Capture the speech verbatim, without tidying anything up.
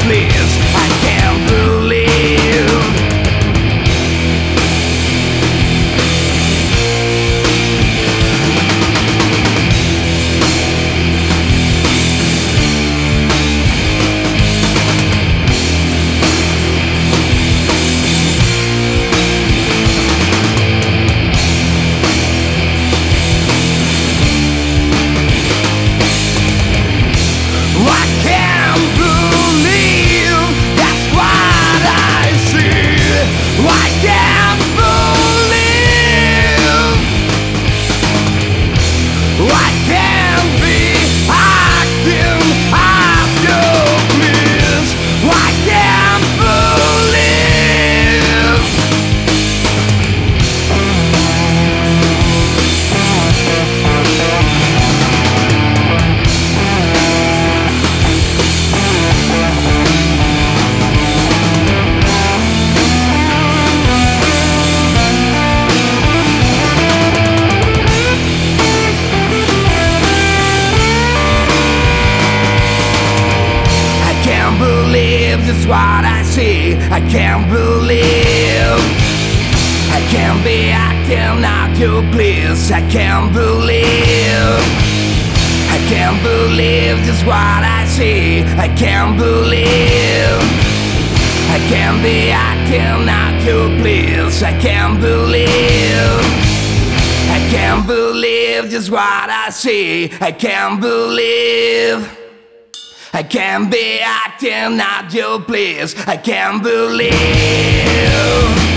bliss. I can't believe. I can't believe that's what I see. I can't believe I can't be acting after bliss. I can't believe. I can't believe just what I see. I can't believe I can't be acting out your bliss. I can't believe I can't believe just what I see. I can't believe I can't be acting out your bliss. I can't believe I can't believe just what I see. I can't believe I can't be acting out your bliss. I can't believe.